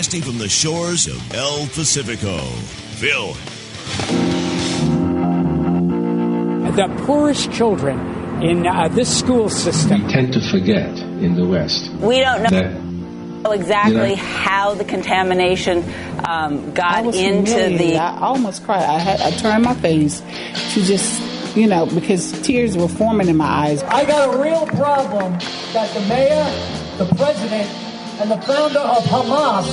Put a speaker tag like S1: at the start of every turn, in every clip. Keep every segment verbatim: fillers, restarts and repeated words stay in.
S1: Broadcasting from the shores of El Pacifico, Phil.
S2: The poorest children in uh, this school system.
S3: We tend to forget in the West.
S4: We don't know
S3: that,
S4: exactly
S3: you know,
S4: how the contamination um, got into
S5: humiliated.
S4: the...
S5: I almost cried. I, had, I turned my face to just, you know, because tears were forming in my eyes.
S6: I got a real problem that the mayor, the president, and the founder of Hamas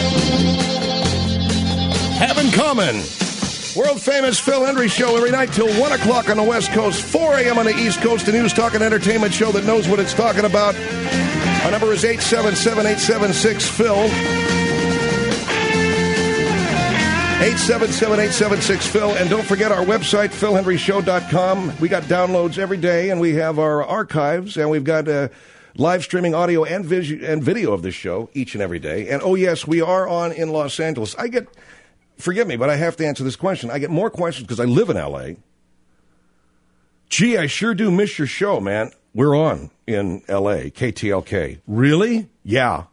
S7: have in common. World-famous Phil Hendrie Show every night till one o'clock on the West Coast, four a.m. on the East Coast, a news, talk, and entertainment show that knows what it's talking about. Our number is eight seven seven, eight seven six, Phil. eight seven seven, eight seven six, Phil. And don't forget our website, phil hendrie show dot com. We got downloads every day, and we have our archives, and we've got uh, live streaming audio and, vis- and video of this show each and every day. And, oh, yes, we are on in Los Angeles. I get... Forgive me, but I have to answer this question. I get more questions because I live in L A. Gee, I sure do miss your show, man. We're on in L A, K T L K. Really? Yeah.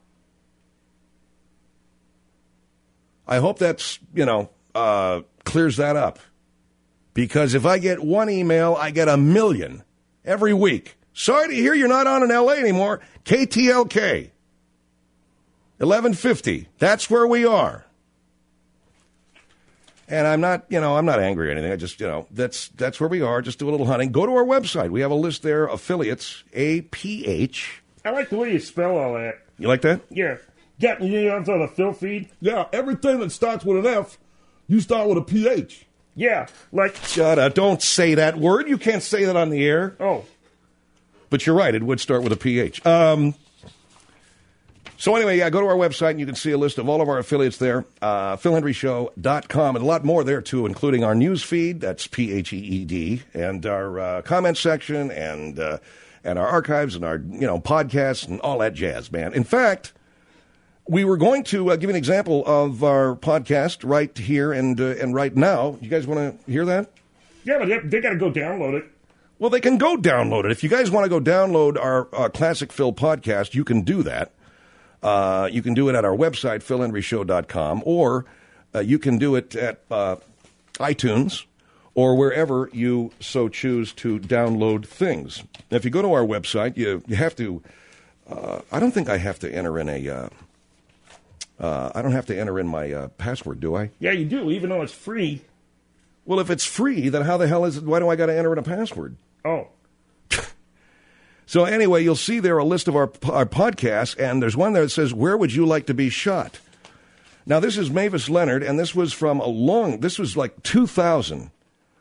S7: I hope that's, you know, uh, clears that up. Because if I get one email, I get a million every week. Sorry to hear you're not on in L A anymore. K T L K. eleven fifty. That's where we are. And I'm not, you know, I'm not angry or anything. I just, you know, that's that's where we are. Just do a little hunting. Go to our website. We have a list there, affiliates, A P H.
S8: I like the way you spell all that.
S7: You like that?
S8: Yeah. Get me on the Phil feed.
S9: Yeah, everything that starts with an F, you start with a P H.
S8: Yeah, like...
S7: Shut up. Don't say that word. You can't say that on the air.
S8: Oh.
S7: But you're right. It would start with a P H. Um... So anyway, yeah, go to our website and you can see a list of all of our affiliates there, uh, phil hendrie show dot com, and a lot more there, too, including our news feed, that's P H E E D, and our uh, comment section, and uh, and our archives, and our, you know, podcasts, and all that jazz, man. In fact, we were going to uh, give you an example of our podcast right here and, uh, and right now. You guys want to hear that?
S8: Yeah, but they, they got to go download it.
S7: Well, they can go download it. If you guys want to go download our uh, Classic Phil podcast, you can do that. Uh, you can do it at our website, phil hendrie show dot com, or uh, you can do it at uh, iTunes or wherever you so choose to download things. Now, if you go to our website, you you have to, uh, I don't think I have to enter in a, uh, uh, I don't have to enter in my uh, password, do I?
S8: Yeah, you do, even though it's free.
S7: Well, if it's free, then how the hell is it, why do I got to enter in a password?
S8: Oh.
S7: So anyway, you'll see there a list of our, our podcasts, and there's one there that says, "Where would you like to be shot?" Now, this is Mavis Leonard, and this was from a long, this was like two thousand.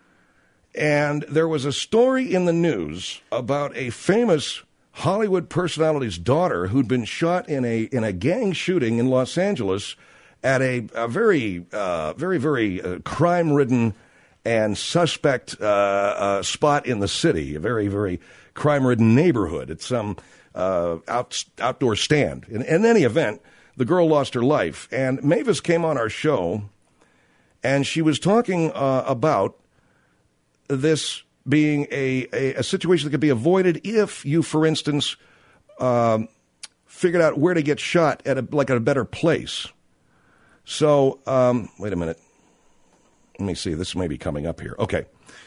S7: And there was a story in the news about a famous Hollywood personality's daughter who'd been shot in a in a gang shooting in Los Angeles at a, a very, uh, very, very uh, crime-ridden and suspect uh, uh, spot in the city, a very, very crime-ridden neighborhood. It's some uh, out, outdoor stand. In, in any event, the girl lost her life. And Mavis came on our show, and she was talking uh, about this being a, a, a situation that could be avoided if you, for instance, um, figured out where to get shot at a, like at a better place. So, um, wait a minute. Let me see. This may be coming up here. Okay.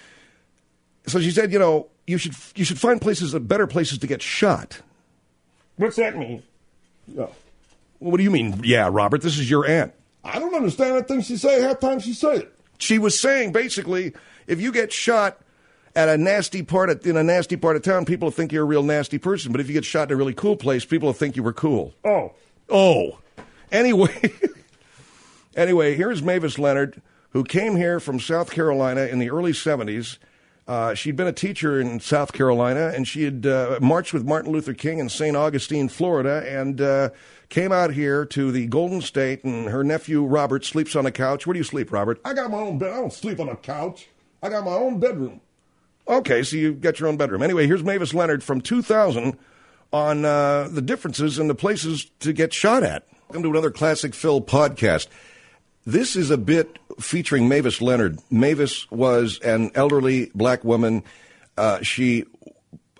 S7: So she said, you know, you should you should find places, better places to get shot.
S8: What's that mean?
S7: Oh. Well, what do you mean? Yeah, Robert, this is your aunt.
S9: I don't understand that thing she say half time she say it.
S7: She was saying, basically, if you get shot at a nasty part of, in a nasty part of town, people will think you're a real nasty person. But if you get shot in a really cool place, people will think you were cool.
S8: Oh.
S7: Oh. Anyway, anyway, here's Mavis Leonard, who came here from South Carolina in the early seventies. Uh, she'd been a teacher in South Carolina, and she had uh, marched with Martin Luther King in Saint Augustine, Florida, and uh, came out here to the Golden State, and her nephew, Robert, sleeps on a couch. Where do you sleep, Robert?
S9: I got my own bed. I don't sleep on a couch. I got my own bedroom.
S7: Okay, so you got your own bedroom. Anyway, here's Mavis Leonard from two thousand on uh, the differences in the places to get shot at. Welcome to another Classic Phil podcast. This is a bit featuring Mavis Leonard. Mavis was an elderly black woman. Uh, she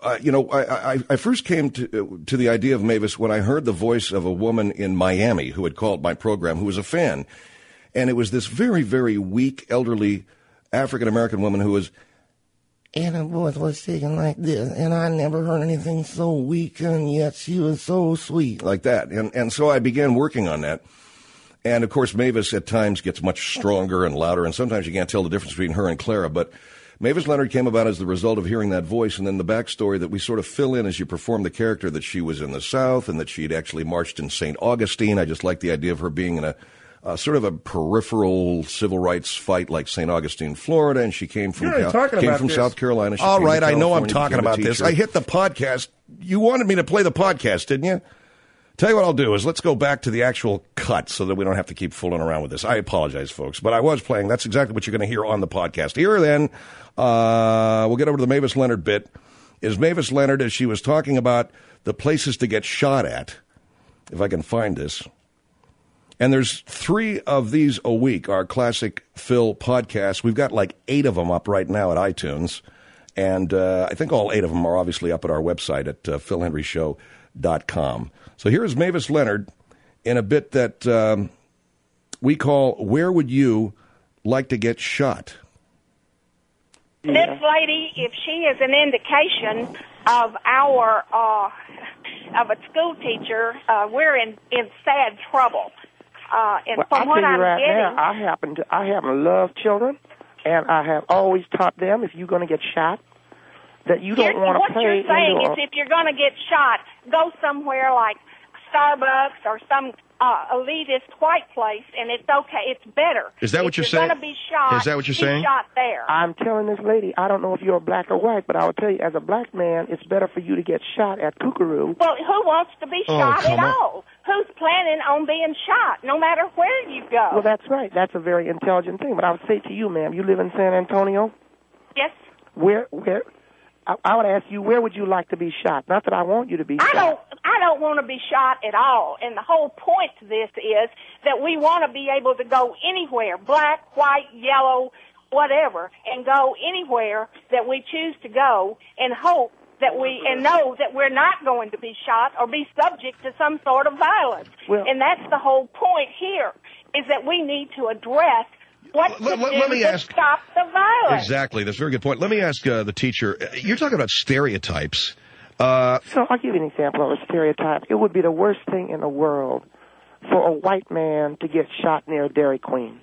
S7: uh, you know, I, I, I first came to to the idea of Mavis when I heard the voice of a woman in Miami who had called my program, who was a fan, and it was this very, very weak, elderly African American woman who was. And her voice was singing like this, and I never heard anything so weak, and yet she was so sweet, like that. And and so I began working on that. And, of course, Mavis at times gets much stronger and louder, and sometimes you can't tell the difference between her and Clara. But Mavis Leonard came about as the result of hearing that voice, and then the backstory that we sort of fill in as you perform the character, that she was in the South and that she'd actually marched in Saint Augustine. I just like the idea of her being in a Uh, sort of a peripheral civil rights fight like Saint Augustine, Florida, and she came from
S8: You're
S7: Cal- came
S8: about
S7: from
S8: this.
S7: South Carolina. She
S9: All
S7: came to
S9: right, I know I'm
S7: California,
S9: talking
S7: became a
S9: about this.
S7: teacher.
S9: I hit the podcast. You wanted me to play the podcast, didn't you?
S7: Tell you what I'll do is let's go back to the actual cut so that we don't have to keep fooling around with this. I apologize, folks, but I was playing. That's exactly what you're going to hear on the podcast. Here then, uh, we'll get over to the Mavis Leonard bit. Is Mavis Leonard, as she was talking about the places to get shot at, if I can find this. And there's three of these a week, our Classic Phil podcasts. We've got like eight of them up right now at iTunes. And uh, I think all eight of them are obviously up at our website at uh, phil henry show dot com. So here is Mavis Leonard in a bit that um, we call Where Would You Like to Get Shot?
S10: This lady, if she is an indication of our, uh, of a school teacher, uh, we're in, in sad trouble. Uh, and
S11: well,
S10: from
S11: I'll
S10: what
S11: tell you
S10: I'm
S11: right
S10: getting,
S11: now, I happen to I happen to love children, and I have always taught them if you're going to get shot, that you don't want to
S10: what
S11: pay.
S10: you're saying
S11: into
S10: is
S11: a,
S10: if you're going to get shot, go somewhere like Starbucks or some uh, elitist white place, and it's okay. It's better.
S9: Is that
S10: if
S9: what you're
S10: you're
S9: saying?
S10: Going to be shot,
S9: Is that what you're
S10: be
S9: saying?
S10: Shot there.
S11: I'm telling this lady, I don't know if you're black or white, but I will tell you, as a black man, it's better for you to get shot at Kookaroo.
S10: Well, who wants to be
S11: Oh,
S10: shot
S11: come
S10: at
S11: on.
S10: all? Who's planning on being shot, no matter where you go?
S11: Well, that's right. That's a very intelligent thing. But I would say to you, ma'am, you live in San Antonio?
S10: Yes.
S11: Where, where, I, I would ask you, where would you like to be shot? Not that I want you to be
S10: I
S11: shot.
S10: don't. I don't want to be shot at all. And the whole point to this is that we want to be able to go anywhere, black, white, yellow, whatever, and go anywhere that we choose to go, and hope that we and know that we're not going to be shot or be subject to some sort of violence.
S9: Well-
S10: and that's the whole point here, is that we need to address what
S9: Let-
S10: to
S9: let-
S10: do
S9: let me
S10: to
S9: ask-
S10: stop the violence.
S9: Exactly. That's a very good point. Let me ask uh, the teacher. You're talking about stereotypes. Uh,
S11: So I'll give you an example of a stereotype. It would be the worst thing in the world for a white man to get shot near a Dairy Queen.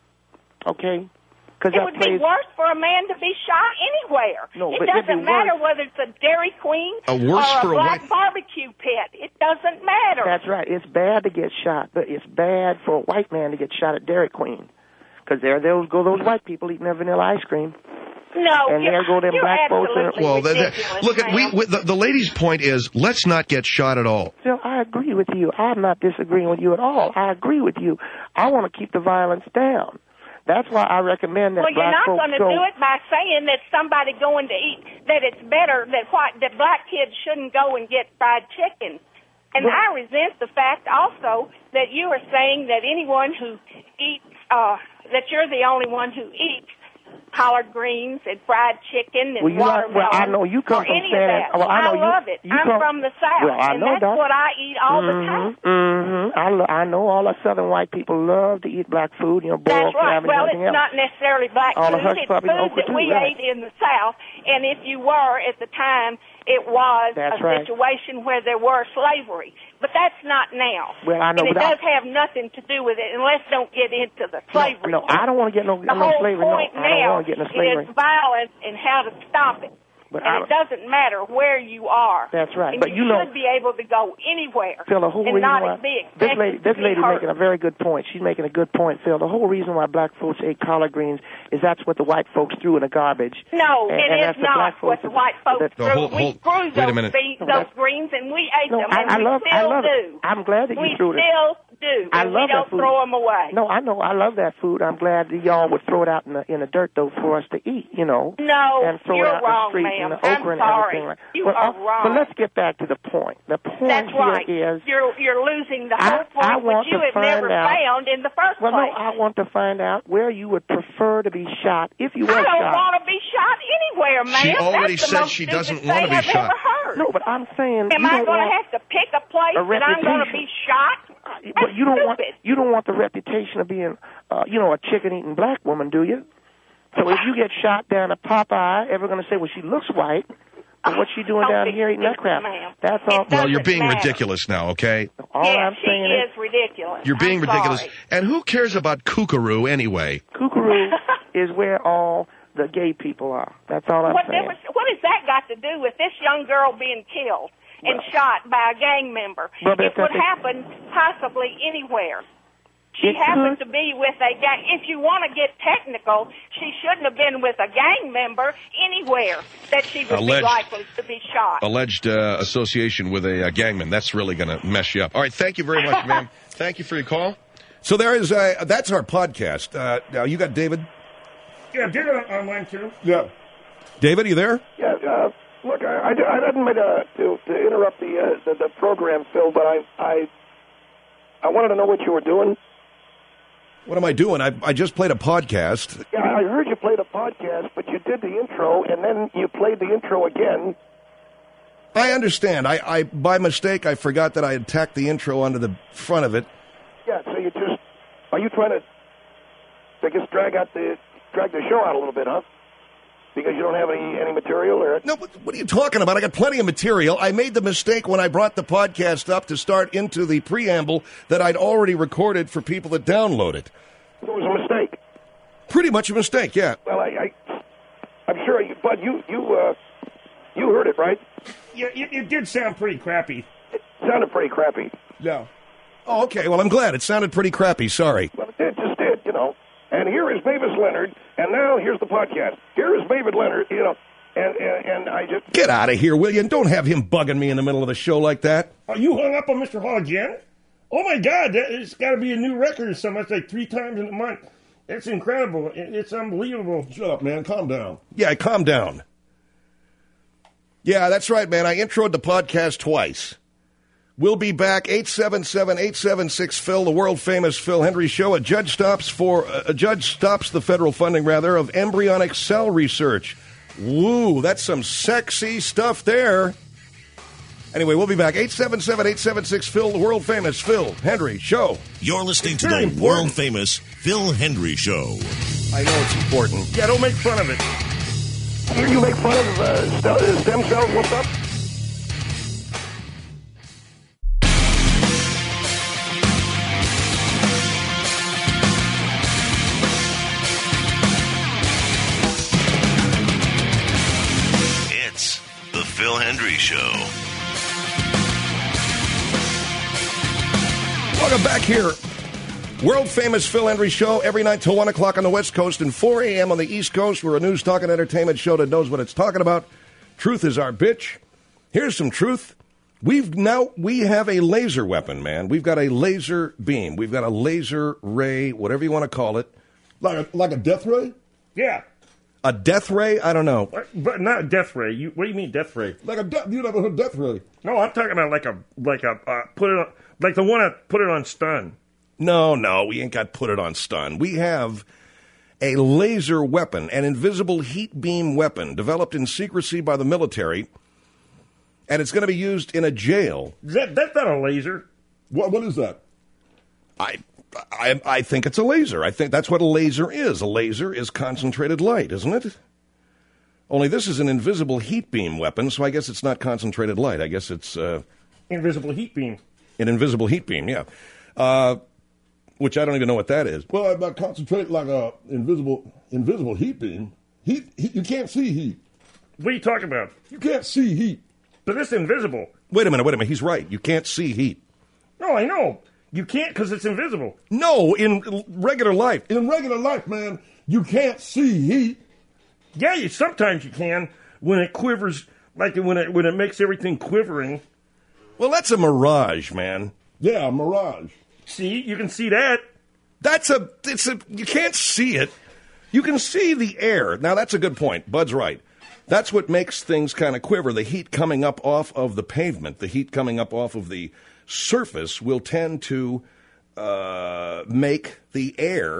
S11: Okay? Because
S10: It
S11: that
S10: would be
S11: place.
S10: worse for a man to be shot anywhere.
S11: No,
S10: it
S11: but it'd be
S10: doesn't matter
S11: worse.
S10: whether it's a Dairy Queen
S11: Uh, worse
S10: or a
S11: for a
S10: black
S11: white-
S10: barbecue pit. It doesn't matter.
S11: That's right. It's bad to get shot, but it's bad for a white man to get shot at Dairy Queen. Because there those go those white people eating their vanilla ice cream.
S10: No,
S11: and
S10: you're,
S11: there go them
S10: you're
S11: black folks. in-
S10: absolutely
S9: well, the, the,
S10: ridiculous,
S9: look, at, we,
S10: ma'am.
S9: we, the, the lady's point is let's not get shot at all.
S11: Phil, I agree with you. I'm not disagreeing with you at all. I agree with you. I want to keep the violence down. That's why I recommend that
S10: Well, you're
S11: black
S10: not
S11: folks
S10: going to
S11: go.
S10: do it by saying that somebody going to eat, that it's better, that white, that black kids shouldn't go and get fried chicken. And
S11: Well-
S10: I resent the fact also that you are saying that anyone who eats, uh, that you're the only one who eats collard greens and fried chicken and
S11: Well, you are-
S10: watermelon.
S11: well, I know you come
S10: or
S11: from
S10: any
S11: San
S10: of
S11: An-
S10: that.
S11: well, I know you-
S10: love it.
S11: you
S10: I'm
S11: come-
S10: from the South,
S11: Well, I
S10: and
S11: know,
S10: that's
S11: Doc.
S10: what I eat all the time.
S11: Mm-hmm. I, lo- I know all the Southern white people love to eat black food, you know, boiled
S10: That's right.
S11: crab and
S10: Well,
S11: everything
S10: it's
S11: else.
S10: not necessarily black
S11: All the
S10: food.
S11: hush
S10: It's
S11: puppies and
S10: food
S11: okra
S10: that
S11: too,
S10: we
S11: right.
S10: ate in the South. And if you were at the time, it was
S11: That's
S10: a
S11: right.
S10: situation where there were slavery. But that's not now.
S11: Well, I know,
S10: and it
S11: but I-
S10: does have nothing to do with it. And let's don't get into the slavery.
S11: No, I don't want to get no,
S10: the
S11: no
S10: whole
S11: slavery.
S10: point
S11: no, I don't
S10: now
S11: want to get no slavery.
S10: is violence and how to stop it.
S11: But
S10: and
S11: I-
S10: it doesn't matter where you are.
S11: That's right.
S10: And
S11: But
S10: you
S11: you know-
S10: should be able to go anywhere
S11: Phil, the whole
S10: and
S11: reason
S10: not
S11: why
S10: be
S11: this
S10: expected
S11: lady, this
S10: to be
S11: lady's
S10: hurt.
S11: making a very good point. She's making a good point, Phil. The whole reason why black folks ate collard greens is that's what the white folks threw in the garbage.
S10: No,
S11: and,
S10: it
S11: and
S10: is
S11: that's the
S10: not
S11: black
S10: what
S11: folks
S10: the white folks
S11: that-
S10: threw.
S9: No, hold-
S10: we
S9: hold-
S10: grew
S9: wait a
S10: those,
S9: minute.
S10: beans,
S11: No,
S10: those
S11: that's-
S10: greens, and we ate
S11: No,
S10: them,
S11: I,
S10: and
S11: I
S10: we
S11: love,
S10: still
S11: I love
S10: do.
S11: it. I'm glad that you
S10: we
S11: threw it.
S10: still do.
S11: I
S10: and
S11: love
S10: we don't
S11: that food.
S10: throw them away.
S11: No, I know. I love that food. I'm glad that y'all would throw it out in the in the dirt though for us to eat. You know.
S10: No,
S11: and throw
S10: you're
S11: it out
S10: wrong,
S11: in the street
S10: ma'am.
S11: and the
S10: I'm
S11: okra and
S10: sorry.
S11: everything. Like.
S10: You
S11: well,
S10: are
S11: uh,
S10: wrong.
S11: But let's get back to the point. The point
S10: That's
S11: here
S10: right.
S11: is
S10: You're you're losing the
S11: I-
S10: whole point,
S11: I want
S10: which you
S11: to
S10: have
S11: find
S10: never
S11: out-
S10: found in the first
S11: well,
S10: place.
S11: no, I want to find out where you would prefer to be shot if you were
S10: I don't
S11: shot.
S10: want to be shot anywhere, ma'am.
S9: She already
S10: That's the
S9: said
S10: most
S9: she
S10: stupidest
S9: doesn't want to
S10: thing
S9: be
S10: I've
S9: shot.
S10: ever heard.
S11: No, but I'm saying
S10: Am
S11: you
S10: I
S11: don't
S10: going to
S11: want
S10: have to pick a place
S11: a
S10: that I'm going to
S11: reputation.
S10: be shot?
S11: But
S10: That's
S11: you don't want
S10: stupid.
S11: you don't want the reputation of being, uh, you know, a chicken-eating black woman, do you? So if you get shot down at Popeye, ever going to say, well, she looks white, but what's she doing
S10: Don't
S11: down
S10: be
S11: here eating that
S10: stupid,
S11: crap?
S10: ma'am.
S11: That's all.
S10: It
S9: Well, you're
S10: doesn't
S9: being
S10: matter.
S9: ridiculous now, okay?
S11: All
S10: yes,
S11: I'm
S10: she
S11: saying
S10: is
S11: is,
S10: ridiculous.
S9: You're being
S10: I'm
S9: ridiculous.
S10: sorry.
S9: And who cares about kookaroo anyway?
S11: Kookaroo is where all the gay people are. That's all I'm
S10: What,
S11: saying.
S10: difference, what has that got to do with this young girl being killed and
S11: Well-
S10: shot by a gang member?
S11: Well, but
S10: it would
S11: that's a-
S10: happen possibly anywhere. She
S11: It
S10: happened
S11: could.
S10: to be with a gang. If you want to get technical, she shouldn't have been with a gang member anywhere that she would
S9: Alleged.
S10: be likely to be shot.
S9: Alleged uh, association with a uh, gangman. That's really going to mess you up. All right, thank you very much, ma'am. Thank you for your call.
S7: So there is a, that's our podcast. Uh, now, you got David?
S8: Yeah, did it online too.
S12: Yeah.
S7: David, you there?
S12: Yeah, uh, look, I, I, I didn't mean to, to, to interrupt the, uh, the the program, Phil, but I, I I wanted to know what you were doing.
S7: What am I doing? I, I just played a podcast.
S12: Yeah, I heard you played a podcast, but you did the intro, and then you played the intro again.
S7: I understand. I, I by mistake, I forgot that I had tacked the intro onto the front of it.
S12: Yeah, so you just, are you trying to, I guess, drag out the, drag the show out a little bit, huh? Because you don't have any, any material, or?
S7: No, what, what are you talking about? I got plenty of material. I made the mistake when I brought the podcast up to start into the preamble that I'd already recorded for people to download it.
S12: It was a mistake.
S7: Pretty much a mistake, yeah.
S12: Well, I, I I'm sure, you, Bud, you, you, uh, you heard it, right?
S8: Yeah, it, it did sound pretty crappy.
S12: It sounded pretty crappy.
S8: Yeah.
S7: Oh, okay. Well, I'm glad. It sounded pretty crappy. Sorry.
S12: Well, it just did, you know. And here is Mavis Leonard, and now here's the podcast. Here is Mavis Leonard, you know, and, and, and I just...
S7: Get out of here, will you? And don't have him bugging me in the middle of the show like that.
S8: Oh, you hung up on Mister Hall again? Oh, my God, that, it's got to be a new record or something. It's like three times in a month. It's incredible. It, it's unbelievable.
S12: Shut up, man. Calm down.
S7: Yeah, calm down. Yeah, that's right, man. I introed the podcast twice. We'll be back, eight seven seven, eight seven six, Phil, the world-famous Phil Hendry Show. A judge stops for a judge stops the federal funding, rather, of embryonic cell research. Woo, that's some sexy stuff there. Anyway, we'll be back, eight seven seven, eight seven six, Phil, the world-famous Phil Hendry Show.
S1: You're listening to
S8: Very
S1: the
S8: important.
S1: world-famous Phil Hendry Show.
S7: I know it's important.
S8: Yeah, don't make fun of it.
S12: Here you make fun of uh, st- stem cells, what's up?
S1: It's the Phil Hendry Show.
S7: Welcome back here. World-famous Phil Hendry Show every night till one o'clock on the West Coast and four a.m. on the East Coast. We're a news, talk, and entertainment show that knows what it's talking about. Truth is our bitch. Here's some truth. We've now, we have a laser weapon, man. We've got a laser beam. We've got a laser ray, whatever you want to call it.
S12: Like a, like a death ray?
S8: Yeah.
S7: A death ray? I don't know.
S8: But not a death ray. You, what do you mean death ray?
S12: Like a death, you never heard death ray.
S8: No, I'm talking about like a, like a, uh, put it on, like the one that put it on stun.
S7: No, no, we ain't got put it on stun. We have a laser weapon, an invisible heat beam weapon developed in secrecy by the military, and it's going to be used in a jail.
S8: Is that, that's not a laser.
S12: What What is that?
S7: I, I, I think it's a laser. I think that's what a laser is. A laser is concentrated light, isn't it? Only this is an invisible heat beam weapon, so I guess it's not concentrated light. I guess it's uh,
S8: Invisible heat beam.
S7: an invisible heat beam, yeah. Uh, which I don't even know what that is.
S12: Well, about concentrate like a invisible invisible heat beam. Heat, heat, you can't see heat.
S8: What are you talking about?
S12: You can't see heat.
S8: But it's invisible.
S7: Wait a minute, wait a minute. He's right. You can't see heat.
S8: No, I know. You can't because it's invisible.
S7: No, in regular life.
S12: In regular life, man, you can't see heat.
S8: Yeah, you, sometimes you can when it quivers, like when it when it makes everything quivering.
S7: Well, that's a mirage, man.
S12: Yeah, mirage.
S8: See, you can see that.
S7: That's a, it's a, you can't see it. You can see the air. Now, that's a good point. Bud's right. That's what makes things kind of quiver. The heat coming up off of the pavement, the heat coming up off of the surface will tend to uh, make the air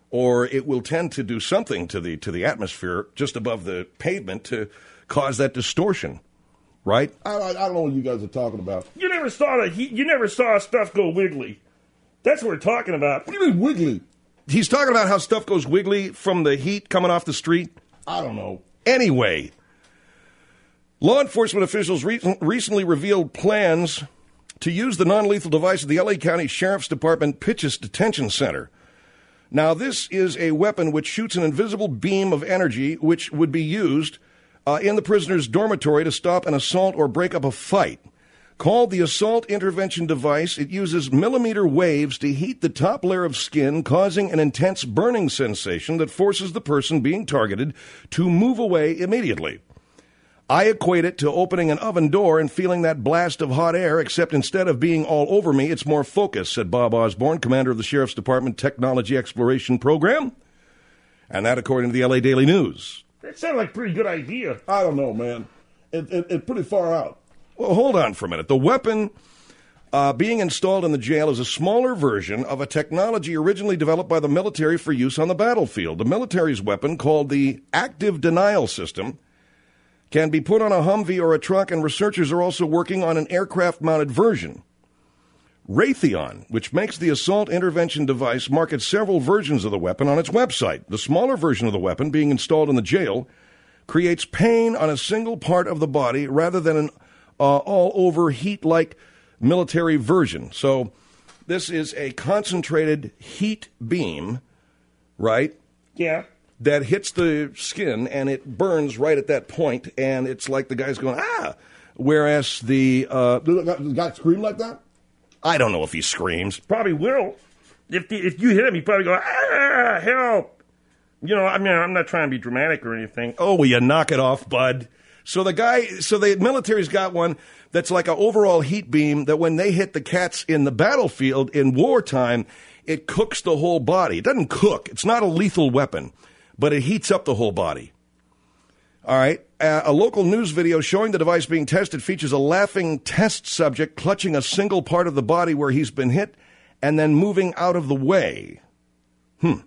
S7: or it will tend to do something to the to the atmosphere just above the pavement to cause that distortion, right?
S13: I, I, I don't know what you guys are talking about.
S8: You never saw that. You never saw stuff go wiggly. That's what we're talking about.
S13: What do you mean wiggly?
S7: He's talking about how stuff goes wiggly from the heat coming off the street.
S13: I don't know.
S7: Anyway, law enforcement officials re- recently revealed plans to use the non-lethal device at the L A County Sheriff's Department Pitchess Detention Center. Now, this is a weapon which shoots an invisible beam of energy which would be used uh, in the prisoner's dormitory to stop an assault or break up a fight. Called the Assault Intervention Device, it uses millimeter waves to heat the top layer of skin, causing an intense burning sensation that forces the person being targeted to move away immediately. I equate it to opening an oven door and feeling that blast of hot air, except instead of being all over me, it's more focused, said Bob Osborne, commander of the Sheriff's Department Technology Exploration Program. And that according to the L A Daily News.
S8: That sounded like a pretty good idea.
S13: I don't know, man. It, it, it's pretty far out.
S7: Well, hold on for a minute. The weapon uh, being installed in the jail is a smaller version of a technology originally developed by the military for use on the battlefield. The military's weapon, called the Active Denial System, can be put on a Humvee or a truck, and researchers are also working on an aircraft-mounted version. Raytheon, which makes the assault intervention device, markets several versions of the weapon on its website. The smaller version of the weapon, being installed in the jail, creates pain on a single part of the body rather than an uh, all-over heat-like military version. So this is a concentrated heat beam, right?
S8: Yeah.
S7: That hits the skin, and it burns right at that point, and it's like the guy's going, ah! Whereas the... Uh,
S13: Does the guy scream like that?
S7: I don't know if he screams.
S8: Probably will. If the, if you hit him, he probably go, ah, help! You know, I mean, I'm not trying to be dramatic or anything.
S7: Oh, will you knock it off, bud? So the guy, so the military's got one that's like an overall heat beam that when they hit the cats in the battlefield in wartime, it cooks the whole body. It doesn't cook. It's not a lethal weapon, but it heats up the whole body. All right. Uh, a local news video showing the device being tested features a laughing test subject clutching a single part of the body where he's been hit and then moving out of the way. Hmm.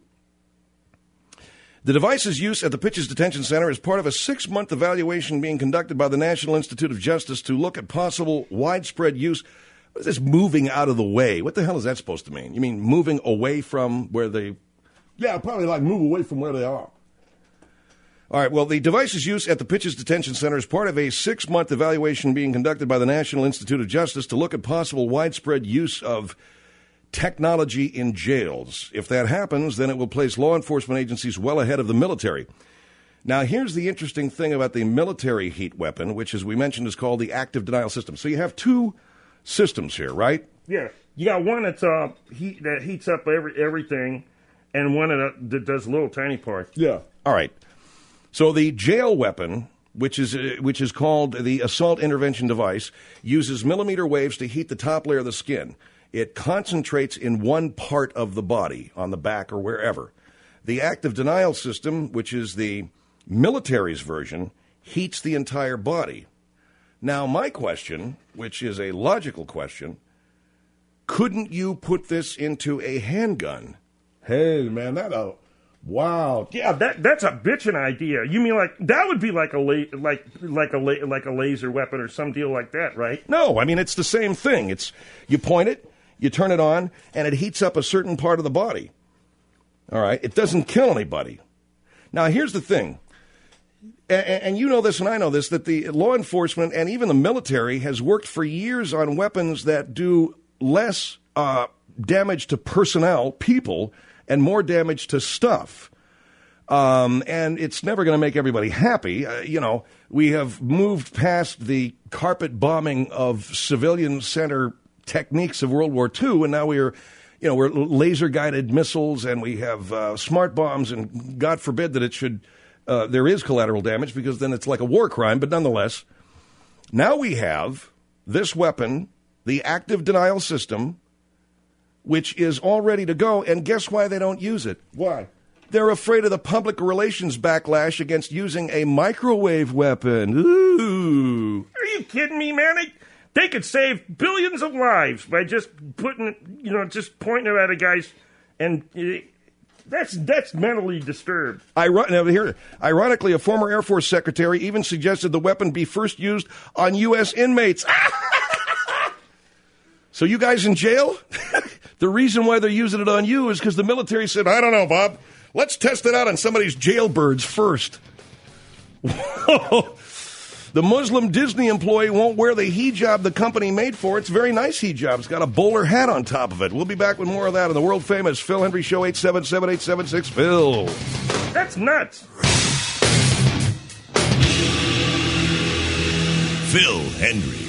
S7: The device's use at the Pitchess Detention Center is part of a six-month evaluation being conducted by the National Institute of Justice to look at possible widespread use. What is this moving out of the way? What the hell is that supposed to mean? You mean moving away from where they...
S13: Yeah, probably like move away from where they are.
S7: All right, well, the device's use at the Pitchess Detention Center is part of a six-month evaluation being conducted by the National Institute of Justice to look at possible widespread use of technology in jails. If that happens, then it will place law enforcement agencies well ahead of the military. Now, here's the interesting thing about the military heat weapon, which, as we mentioned, is called the Active Denial System. So you have two systems here, right?
S8: Yeah. You got one that's uh, heat, that heats up every everything, and one that, that does little tiny parts.
S13: Yeah.
S7: All right. So the jail weapon, which is uh, which is called the Assault Intervention Device, uses millimeter waves to heat the top layer of the skin. It concentrates in one part of the body, on the back or wherever. The Active Denial System, which is the military's version, heats the entire body. Now, my question, which is a logical question, couldn't you put this into a handgun?
S13: Hey, man, that uh, wow.
S8: Yeah, that that's a bitchin' idea. You mean like that would be like a la- like like a la- like a laser weapon or some deal like that, right?
S7: No, I mean it's the same thing. It's you point it, you turn it on, and it heats up a certain part of the body. All right, it doesn't kill anybody. Now, here's the thing, and, and you know this and I know this, that the law enforcement and even the military has worked for years on weapons that do less uh, damage to personnel, people, and more damage to stuff. Um, and it's never going to make everybody happy. Uh, you know, we have moved past the carpet bombing of civilian center techniques of World War Two, and now we are, you know, we're laser-guided missiles, and we have uh, smart bombs, and God forbid that it should, uh, there is collateral damage, because then it's like a war crime, but nonetheless, now we have this weapon, the Active Denial System, which is all ready to go, and guess why they don't use it?
S13: Why?
S7: They're afraid of the public relations backlash against using a microwave weapon. Ooh.
S8: Are you kidding me, man? They, they could save billions of lives by just putting, you know, just pointing it at a guy's, and uh, That's that's mentally disturbed.
S7: Iron- now here, ironically, a former Air Force secretary even suggested the weapon be first used on U S inmates. So you guys in jail? The reason why they're using it on you is because the military said, I don't know, Bob. Let's test it out on somebody's jailbirds first. The Muslim Disney employee won't wear the hijab the company made for it. It's a very nice hijab. It's got a bowler hat on top of it. We'll be back with more of that on the world-famous Phil Hendry Show, eight seven seven, eight seven six, Phil.
S8: That's nuts.
S1: Phil Hendry.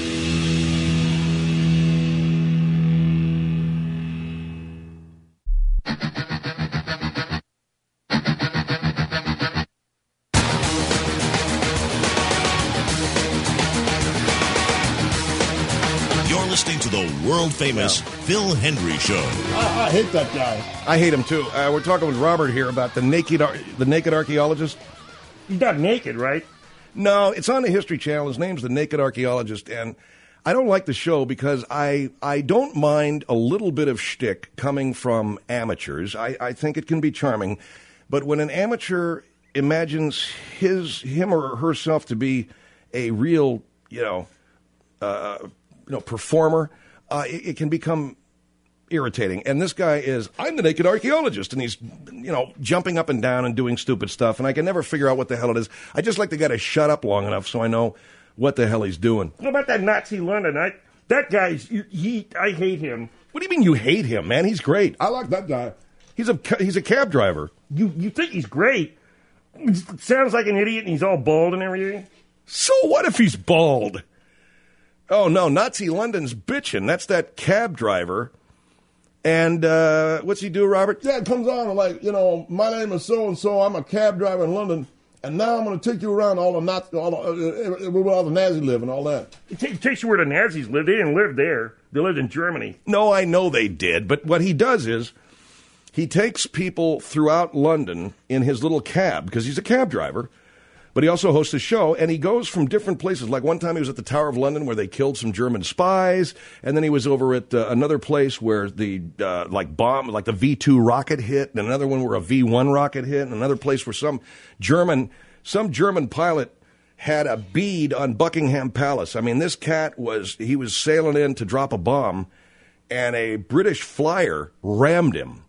S1: Listening to the world-famous yeah. Phil Hendry Show.
S13: I, I hate that guy.
S7: I hate him, too. Uh, we're talking with Robert here about the naked ar- the naked archaeologist.
S8: He's not naked, right?
S7: No, it's on the History Channel. His name's the Naked Archaeologist, and I don't like the show because I, I don't mind a little bit of shtick coming from amateurs. I, I think it can be charming, but when an amateur imagines his him or herself to be a real, you know, uh, you know, performer, uh, it, it can become irritating. And this guy is, I'm the naked archaeologist, and he's, you know, jumping up and down and doing stupid stuff, and I can never figure out what the hell it is. I just like the guy to shut up long enough so I know what the hell he's doing.
S8: What about that Nazi London? I, that guy's, he, I hate him.
S7: What do you mean you hate him, man? He's great.
S13: I like that guy.
S7: He's a, he's a cab driver.
S8: You, you think he's great? He sounds like an idiot, and he's all bald and everything.
S7: So what if he's bald? Oh, no, Nazi London's bitching. That's that cab driver. And uh, what's he do, Robert?
S13: Yeah, it comes on and like, you know, my name is so-and-so. I'm a cab driver in London. And now I'm going to take you around all the Nazi, all the, uh, where all the Nazis live and all that.
S8: It t- takes you where the Nazis live. They didn't live there. They lived in Germany.
S7: No, I know they did. But what he does is he takes people throughout London in his little cab, because he's a cab driver. But he also hosts a show, and he goes from different places. Like one time he was at the Tower of London where they killed some German spies, and then he was over at uh, another place where the uh, like bomb, like the V two rocket hit, and another one where a V one rocket hit, and another place where some German some German pilot had a bead on Buckingham Palace. I mean, this cat was he was sailing in to drop a bomb, and a British flyer rammed him.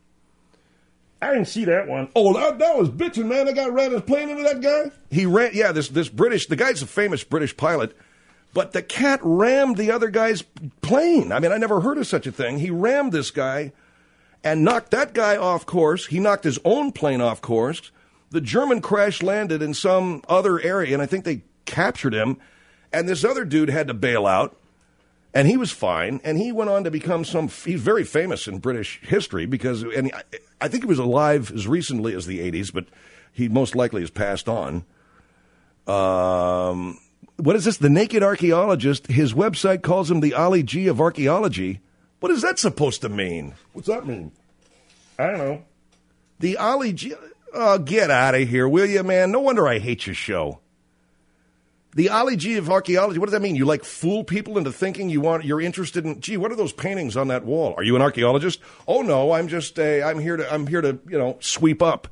S8: I didn't see that one.
S13: Oh, that, that was bitching, man. That guy ran his plane into that guy?
S7: He ran, yeah, this this British, the guy's a famous British pilot, but the cat rammed the other guy's plane. I mean, I never heard of such a thing. He rammed this guy and knocked that guy off course. He knocked his own plane off course. The German crash landed in some other area, and I think they captured him, and this other dude had to bail out. And he was fine, and he went on to become some, he's very famous in British history because, and I, I think he was alive as recently as the eighties, but he most likely has passed on. Um, what is this? The Naked Archaeologist, his website calls him the Ali G of archaeology. What is that supposed to mean?
S13: What's that mean?
S8: I don't know.
S7: The Ali G, oh, get out of here, will you, man? No wonder I hate your show. The Ali G of archaeology, what does that mean? You like fool people into thinking you want, you're interested in, gee, what are those paintings on that wall? Are you an archaeologist? Oh no, I'm just a, I'm here to, I'm here to, you know, sweep up.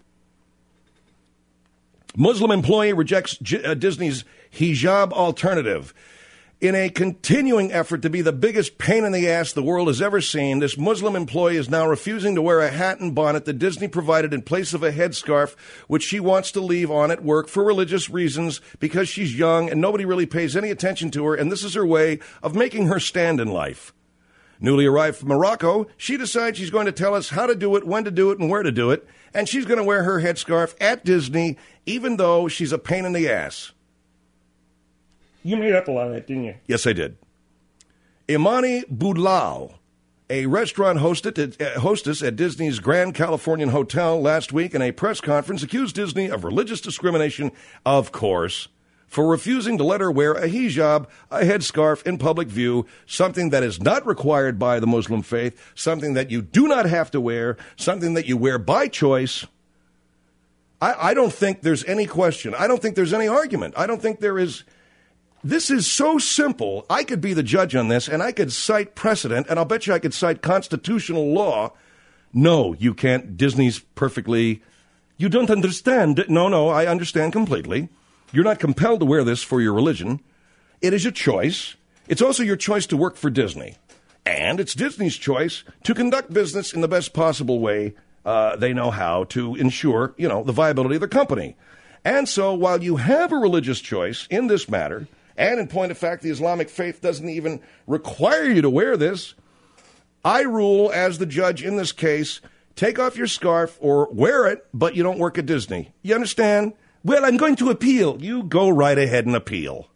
S7: Muslim employee rejects G- uh, Disney's hijab alternative. In a continuing effort to be the biggest pain in the ass the world has ever seen, this Muslim employee is now refusing to wear a hat and bonnet that Disney provided in place of a headscarf, which she wants to leave on at work for religious reasons because she's young and nobody really pays any attention to her, and this is her way of making her stand in life. Newly arrived from Morocco, she decides she's going to tell us how to do it, when to do it, and where to do it, and she's going to wear her headscarf at Disney, even though she's a pain in the ass.
S8: You made up a lot of that, didn't you?
S7: Yes, I did. Imani Boudlal, a restaurant hosted, uh, hostess at Disney's Grand Californian Hotel last week in a press conference, accused Disney of religious discrimination, of course, for refusing to let her wear a hijab, a headscarf in public view, something that is not required by the Muslim faith, something that you do not have to wear, something that you wear by choice. I, I don't think there's any question. I don't think there's any argument. I don't think there is... This is so simple. I could be the judge on this, and I could cite precedent, and I'll bet you I could cite constitutional law. No, you can't. Disney's perfectly... You don't understand. No, no, I understand completely. You're not compelled to wear this for your religion. It is your choice. It's also your choice to work for Disney. And it's Disney's choice to conduct business in the best possible way uh, they know how to ensure, you know, the viability of the company. And so while you have a religious choice in this matter, and in point of fact, the Islamic faith doesn't even require you to wear this, I rule as the judge in this case, take off your scarf or wear it, but you don't work at Disney. You understand? Well, I'm going to appeal. You go right ahead and appeal.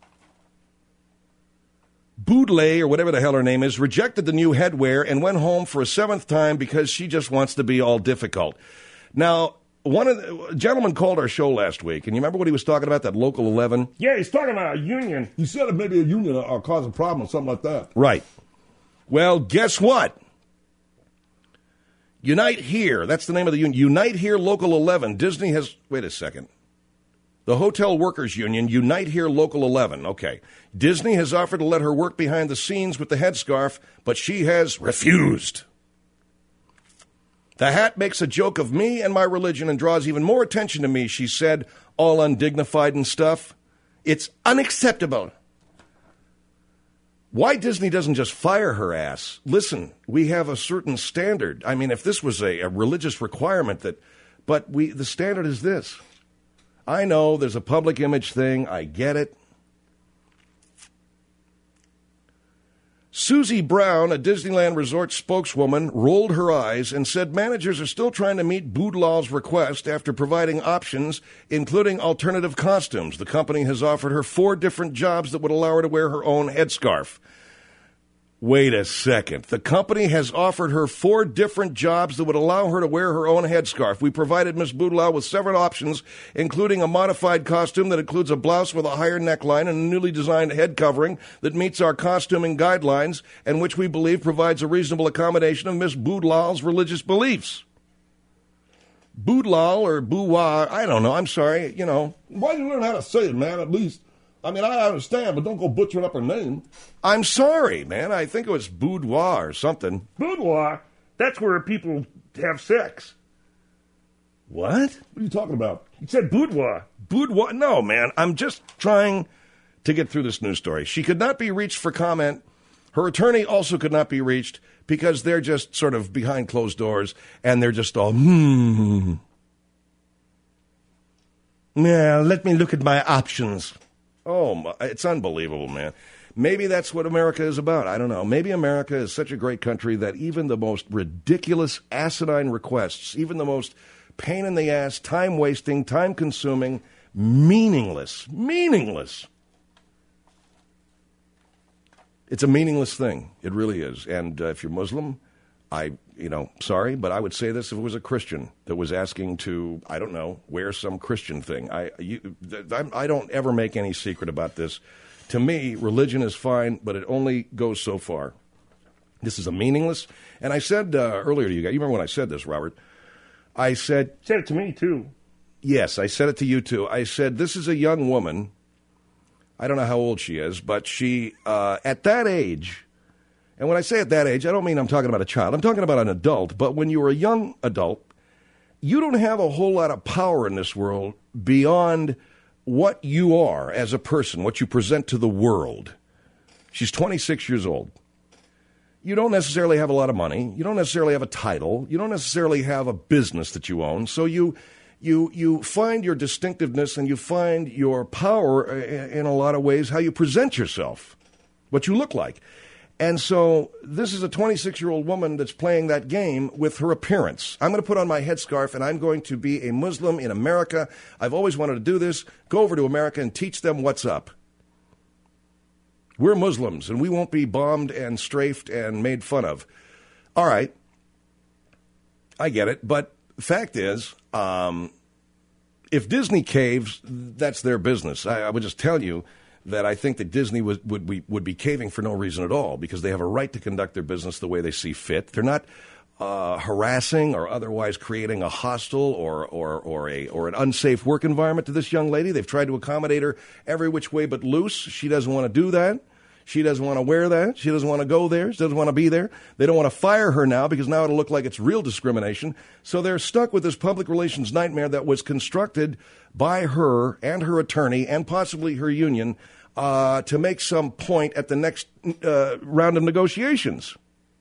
S7: Boudlay, or whatever the hell her name is, rejected the new headwear and went home for a seventh time because she just wants to be all difficult. Now, one of the a gentleman called our show last week, and you remember what he was talking about, that Local eleven?
S8: Yeah, he's talking about a union.
S13: He said it maybe a union or, or cause a problem or something like that.
S7: Right. Well, guess what? Unite Here, that's the name of the union. Unite Here Local eleven. Disney has, wait a second. The Hotel Workers Union, Unite Here Local eleven. Okay. Disney has offered to let her work behind the scenes with the headscarf, but she has refused. The hat makes a joke of me and my religion and draws even more attention to me, she said, all undignified and stuff. It's unacceptable. Why Disney doesn't just fire her ass? Listen, we have a certain standard. I mean, if this was a, a religious requirement that, but we, the standard is this. I know there's a public image thing. I get it. Susie Brown, a Disneyland Resort spokeswoman, rolled her eyes and said managers are still trying to meet Boudlal's request after providing options, including alternative costumes. The company has offered her four different jobs that would allow her to wear her own headscarf. Wait a second. The company has offered her four different jobs that would allow her to wear her own headscarf. We provided Miss Boudlal with several options, including a modified costume that includes a blouse with a higher neckline and a newly designed head covering that meets our costuming guidelines and which we believe provides a reasonable accommodation of Miss Boudlal's religious beliefs. Boudlal or Boudoir, I don't know. I'm sorry, you know.
S13: Why do you learn how to say it, man, at least? I mean, I understand, but don't go butchering up her name.
S7: I'm sorry, man. I think it was boudoir or something.
S8: Boudoir? That's where people have sex.
S7: What?
S13: What are you talking about?
S8: You said boudoir.
S7: Boudoir? No, man. I'm just trying to get through this news story. She could not be reached for comment. Her attorney also could not be reached because they're just sort of behind closed doors, and they're just all, hmm. Yeah, let me look at my options. Oh, my, it's unbelievable, man. Maybe that's what America is about. I don't know. Maybe America is such a great country that even the most ridiculous, asinine requests, even the most pain-in-the-ass, time-wasting, time-consuming, meaningless, meaningless. It's a meaningless thing. It really is. And uh, if you're Muslim, I, you know, sorry, but I would say this if it was a Christian that was asking to, I don't know, wear some Christian thing. I, you, I don't ever make any secret about this. To me, religion is fine, but it only goes so far. This is a meaningless, and I said uh, earlier to you guys, you remember when I said this, Robert? I said...
S8: Said it to me, too.
S7: Yes, I said it to you, too. I said, this is a young woman. I don't know how old she is, but she, uh, at that age... And when I say at that age, I don't mean I'm talking about a child. I'm talking about an adult. But when you were a young adult, you don't have a whole lot of power in this world beyond what you are as a person, what you present to the world. She's twenty-six years old. You don't necessarily have a lot of money. You don't necessarily have a title. You don't necessarily have a business that you own. So you you you find your distinctiveness and you find your power in a lot of ways, how you present yourself, what you look like. And so this is a twenty-six-year-old woman that's playing that game with her appearance. I'm going to put on my headscarf, and I'm going to be a Muslim in America. I've always wanted to do this. Go over to America and teach them what's up. We're Muslims, and we won't be bombed and strafed and made fun of. All right. I get it. But the fact is, um, if Disney caves, that's their business. I, I would just tell you that I think that Disney was, would, be, would be caving for no reason at all because they have a right to conduct their business the way they see fit. They're not uh, harassing or otherwise creating a hostile or, or, or, a, or an unsafe work environment to this young lady. They've tried to accommodate her every which way but loose. She doesn't want to do that. She doesn't want to wear that. She doesn't want to go there. She doesn't want to be there. They don't want to fire her now because now it'll look like it's real discrimination. So they're stuck with this public relations nightmare that was constructed by her and her attorney and possibly her union uh, to make some point at the next uh, round of negotiations.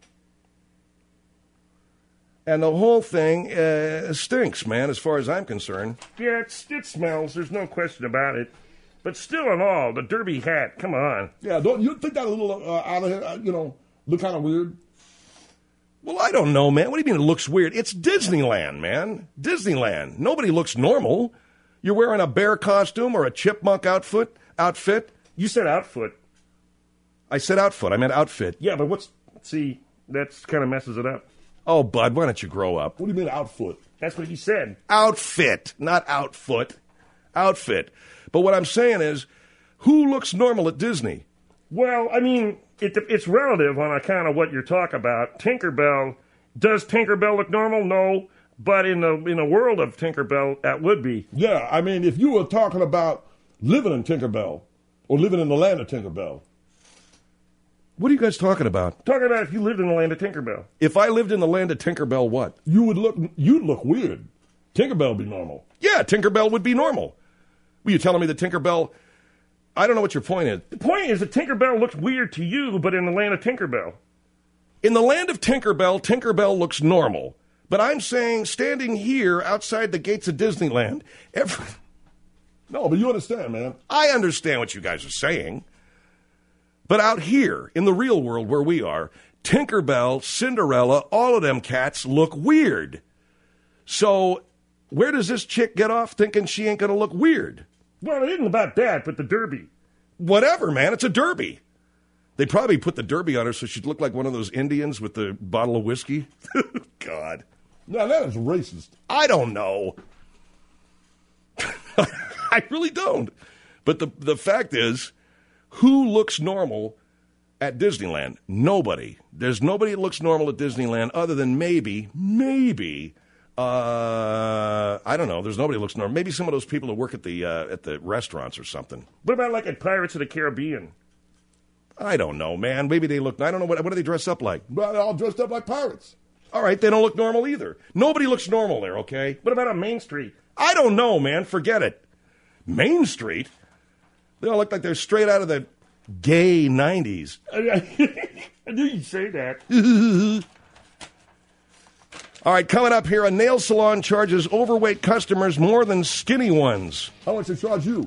S7: And the whole thing uh, stinks, man, as far as I'm concerned.
S8: Yeah, it's, it smells. There's no question about it. But still and all, the derby hat, come on.
S13: Yeah, don't you think that a little uh, out of here, uh, you know, look kind of weird?
S7: Well, I don't know, man. What do you mean it looks weird? It's Disneyland, man. Disneyland. Nobody looks normal. You're wearing a bear costume or a chipmunk outfit. Outfit.
S8: You said outfit.
S7: I said outfit. I meant outfit.
S8: Yeah, but what's... See, that kind of messes it up.
S7: Oh, bud, why don't you grow up?
S13: What do you mean outfit?
S8: That's what you said.
S7: Outfit, not outfoot. Outfit. But what I'm saying is, who looks normal at Disney?
S8: Well, I mean, it, it's relative on account of what you're talking about. Tinkerbell, does Tinkerbell look normal? No. But in the in the world of Tinkerbell, that would be.
S13: Yeah, I mean, if you were talking about living in Tinkerbell or living in the land of Tinkerbell.
S7: What are you guys talking about?
S8: Talking about if you lived in the land of Tinkerbell.
S7: If I lived in the land of Tinkerbell, what?
S13: You would look, you'd look weird. Tinkerbell would be normal.
S7: Yeah, Tinkerbell would be normal. Were you telling me that Tinkerbell... I don't know what your point is.
S8: The point is that Tinkerbell looks weird to you, but in the land of Tinkerbell.
S7: In the land of Tinkerbell, Tinkerbell looks normal. But I'm saying, standing here outside the gates of Disneyland... Every...
S13: No, but you understand, man.
S7: I understand what you guys are saying. But out here, in the real world where we are, Tinkerbell, Cinderella, all of them cats look weird. So where does this chick get off thinking she ain't going to look weird?
S8: Well, it isn't about that, but the derby.
S7: Whatever, man. It's a derby. They probably put the derby on her so she'd look like one of those Indians with the bottle of whiskey. God.
S13: Now, that is racist.
S7: I don't know. I really don't. But the the fact is, who looks normal at Disneyland? Nobody. There's nobody that looks normal at Disneyland other than maybe, maybe, uh, I don't know. There's nobody that looks normal. Maybe some of those people who work at the uh, at the restaurants or something.
S8: What about like at Pirates of the Caribbean?
S7: I don't know, man. Maybe they look, I don't know. What, what do they dress up like?
S13: Well, they're all dressed up like pirates.
S7: All right, they don't look normal either. Nobody looks normal there, okay?
S8: What about on Main Street?
S7: I don't know, man. Forget it. Main Street? They all look like they're straight out of the gay nineties.
S8: I knew you'd say that.
S7: All right, coming up here, a nail salon charges overweight customers more than skinny ones.
S13: How much they charge you?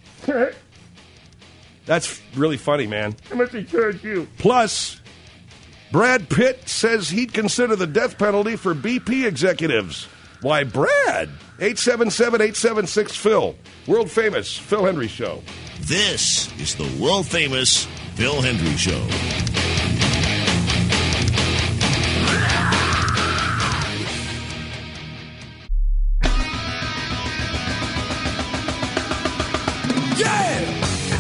S7: That's really funny, man.
S8: How much they charge you?
S7: Plus, Brad Pitt says he'd consider the death penalty for B P executives. Why, Brad? eight seven seven, eight seven six, Phil. World famous Phil Hendry Show.
S1: This is the world-famous Phil Hendry Show.
S14: Yeah!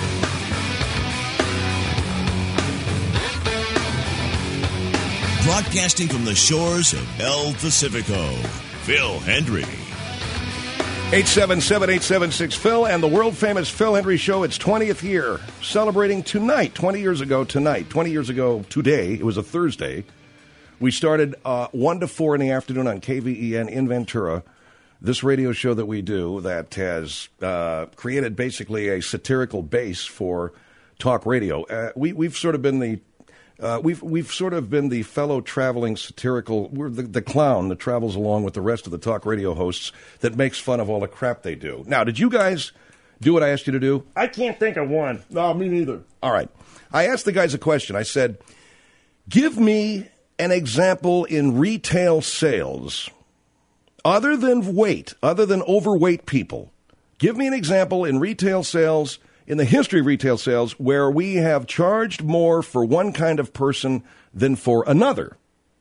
S14: Broadcasting from the shores of El Pacifico, Phil Hendry.
S7: eight seven seven, eight seven six, Phil and the world-famous Phil Hendry Show. It's twentieth year, celebrating tonight, twenty years ago tonight, twenty years ago today. It was a Thursday. We started uh, one to four in the afternoon on K V E N in Ventura, this radio show that we do that has uh, created basically a satirical base for talk radio. Uh, we, we've sort of been the Uh, we've we've sort of been the fellow traveling satirical, we're the, the clown that travels along with the rest of the talk radio hosts that makes fun of all the crap they do. Now, did you guys do what I asked you to do?
S8: I can't think of one.
S13: No, me neither.
S7: All right. I asked the guys a question. I said, give me an example in retail sales, other than weight, other than overweight people. Give me an example in retail sales, in the history of retail sales, where we have charged more for one kind of person than for another.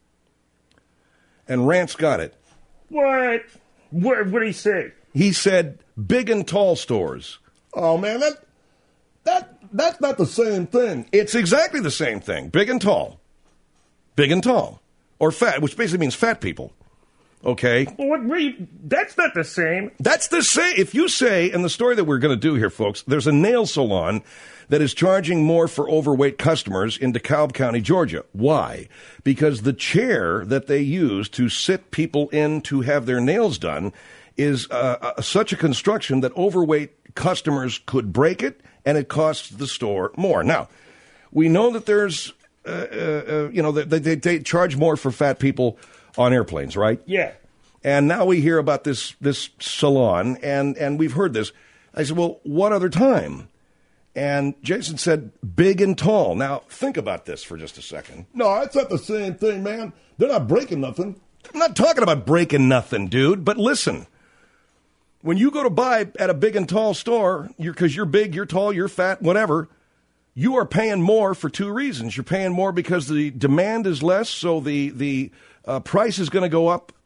S7: And Rance got it.
S8: What? What, what did he say?
S7: He said big and tall stores.
S13: Oh, man, that that that's not the same thing.
S7: It's exactly the same thing. Big and tall. Big and tall. Or fat, which basically means fat people. Okay?
S8: Well, what, what you, that's not the same.
S7: That's the same. If you say, and the story that we're going to do here, folks, there's a nail salon that is charging more for overweight customers in DeKalb County, Georgia. Why? Because the chair that they use to sit people in to have their nails done is uh, uh, such a construction that overweight customers could break it, and it costs the store more. Now, we know that there's, uh, uh, you know, they, they, they charge more for fat people on airplanes, right?
S8: Yeah.
S7: And now we hear about this this salon, and, and we've heard this. I said, well, what other time? And Jason said, big and tall. Now, think about this for just a second.
S13: No, it's not the same thing, man. They're not breaking nothing.
S7: I'm not talking about breaking nothing, dude. But listen, when you go to buy at a big and tall store, you're because you're big, you're tall, you're fat, whatever, you are paying more for two reasons. You're paying more because the demand is less, so the, the uh, price is going to go up.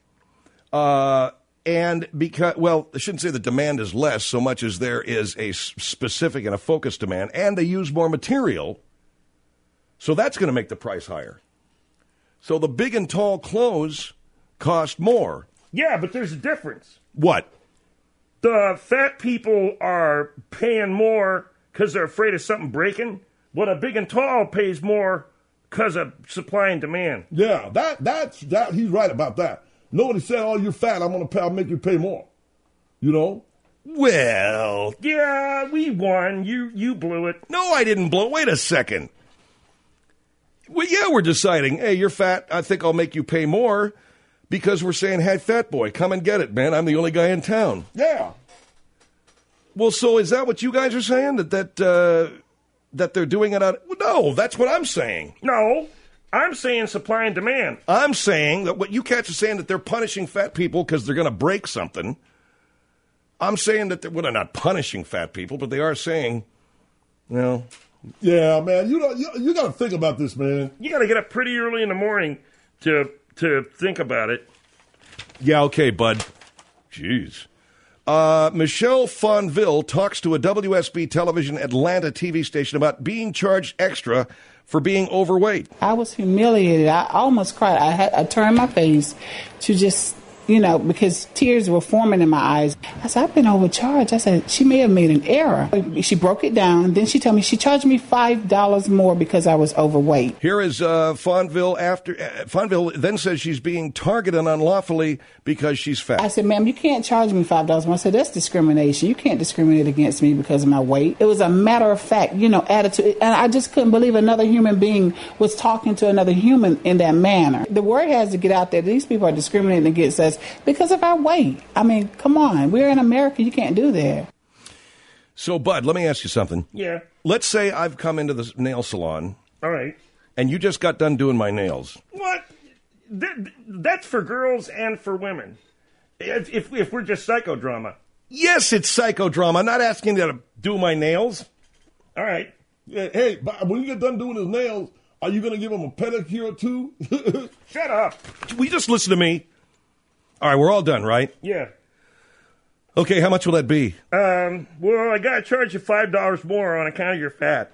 S7: Uh And because, well, I shouldn't say the demand is less so much as there is a specific and a focused demand, and they use more material. So that's going to make the price higher. So the big and tall clothes cost more.
S8: Yeah, but there's a difference.
S7: What?
S8: The fat people are paying more because they're afraid of something breaking, but a big and tall pays more because of supply and demand.
S13: Yeah, that that's that. He's right about that. Nobody said, "Oh, you're fat. I'm gonna pay. I'll make you pay more." You know.
S7: Well,
S8: yeah, we won. You you blew it.
S7: No, I didn't blow. Wait a second. Well, yeah, we're deciding. Hey, you're fat. I think I'll make you pay more because we're saying, "Hey, fat boy, come and get it, man. I'm the only guy in town."
S13: Yeah.
S7: Well, so is that what you guys are saying that that uh, that they're doing it on? No, that's what I'm saying.
S8: No. I'm saying supply and demand.
S7: I'm saying that what you cats are saying that they're punishing fat people because they're going to break something. I'm saying that they're, well, they're not punishing fat people, but they are saying, you know.
S13: Yeah, man, you know, you, you got to think about this, man.
S8: You got to get up pretty early in the morning to to think about it.
S7: Yeah, okay, bud. Jeez. Uh, Michelle Fonville talks to a W S B Television Atlanta T V station about being charged extra for being overweight.
S5: I was humiliated. I almost cried. I had I turned my face to just, you know, because tears were forming in my eyes. I said, I've been overcharged. I said, she may have made an error. She broke it down. Then she told me she charged me five dollars more because I was overweight.
S7: Here is uh, Fonville after. Uh, Fonville then says she's being targeted unlawfully because she's fat.
S5: I said, ma'am, you can't charge me five dollars more. I said, that's discrimination. You can't discriminate against me because of my weight. It was a matter of fact, you know, attitude. And I just couldn't believe another human being was talking to another human in that manner. The word has to get out there. These people are discriminating against us because of our weight. I mean, come on. We're in America. You can't do that.
S7: So, Bud, let me ask you something.
S8: Yeah.
S7: Let's say I've come into the nail salon.
S8: All right.
S7: And you just got done doing my nails.
S8: What? Th- that's for girls and for women. If, if, if we're just psychodrama.
S7: Yes, it's psychodrama. I'm not asking you to do my nails.
S8: All right.
S13: Yeah, hey, but when you get done doing his nails, are you going to give him a pedicure too?
S8: Shut up.
S7: Will you just listen to me? All right, we're all done, right?
S8: Yeah.
S7: Okay, how much will that be?
S8: Um. Well, I got to charge you five dollars more on account of your fat.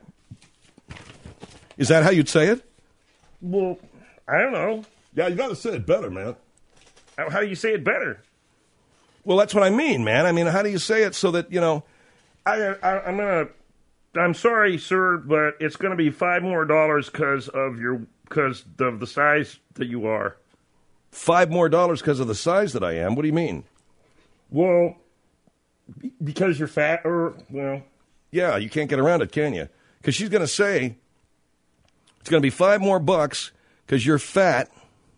S7: Is that how you'd say it?
S8: Well, I don't know.
S13: Yeah, you got to say it better, man.
S8: How, how do you say it better?
S7: Well, that's what I mean, man. I mean, how do you say it so that, you know...
S8: I, I, I'm going to... I'm sorry, sir, but it's going to be five more dollars because of your because of the size that you are.
S7: Five more dollars because of the size that I am? What do you mean?
S8: Well, because you're fat, or, well...
S7: Yeah, you can't get around it, can you? Because she's going to say it's going to be five more bucks because you're fat,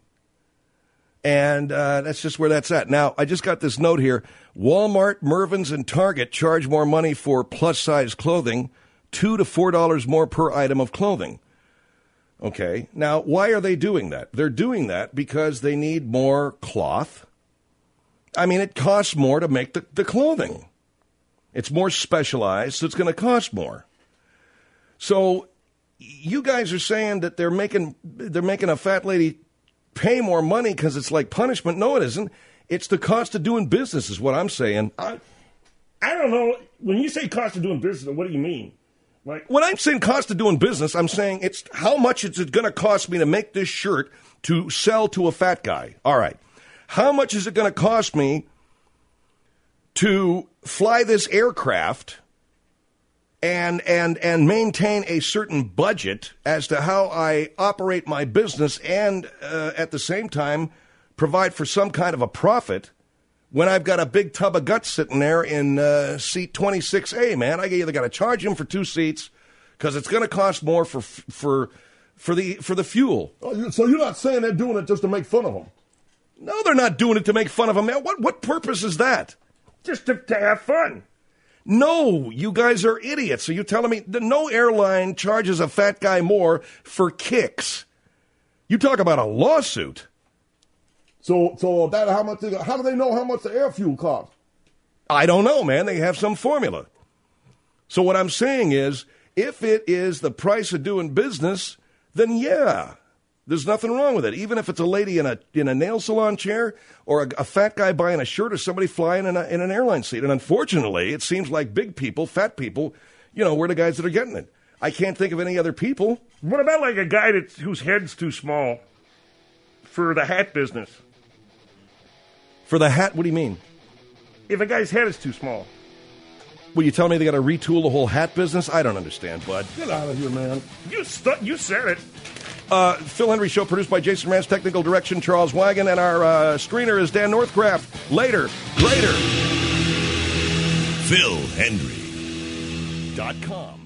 S7: and uh, that's just where that's at. Now, I just got this note here. Walmart, Mervyn's, and Target charge more money for plus-size clothing, two to four dollars more per item of clothing. Okay, now, why are they doing that? They're doing that because they need more cloth. I mean, it costs more to make the, the clothing. It's more specialized, so it's going to cost more. So you guys are saying that they're making they're making a fat lady pay more money because it's like punishment. No, it isn't. It's the cost of doing business is what I'm saying.
S8: I, I don't know. When you say cost of doing business, what do you mean? Like,
S7: when I'm saying cost of doing business, I'm saying it's how much is it going to cost me to make this shirt to sell to a fat guy. All right. How much is it going to cost me to fly this aircraft and and and maintain a certain budget as to how I operate my business and uh, at the same time provide for some kind of a profit when I've got a big tub of guts sitting there in uh, seat twenty-six A, man? I either got to charge him for two seats because it's going to cost more for for for the for the fuel.
S13: Oh, you, so you're not saying they're doing it just to make fun of him?
S7: No, they're not doing it to make fun of him, man. What what purpose is that?
S8: Just to, to have fun.
S7: No, you guys are idiots. So you're telling me that no airline charges a fat guy more for kicks? You talk about a lawsuit.
S13: So, so that how much? They, how do they know how much the air fuel costs?
S7: I don't know, man. They have some formula. So what I'm saying is, if it is the price of doing business, then yeah, there's nothing wrong with it. Even if it's a lady in a in a nail salon chair or a, a fat guy buying a shirt or somebody flying in, a, in an airline seat. And unfortunately, it seems like big people, fat people, you know, we're the guys that are getting it. I can't think of any other people.
S8: What about like a guy that's, whose head's too small for the hat business?
S7: For the hat, what do you mean?
S8: If a guy's head is too small.
S7: Will you tell me they got to retool the whole hat business? I don't understand, bud.
S13: Get out of here, man.
S8: You stu- you said it.
S7: Uh, Phil Hendry Show, produced by Jason Rance, technical direction, Charles Wagon, and our uh, screener is Dan Northcraft. Later, later.
S14: Phil Hendry dot com.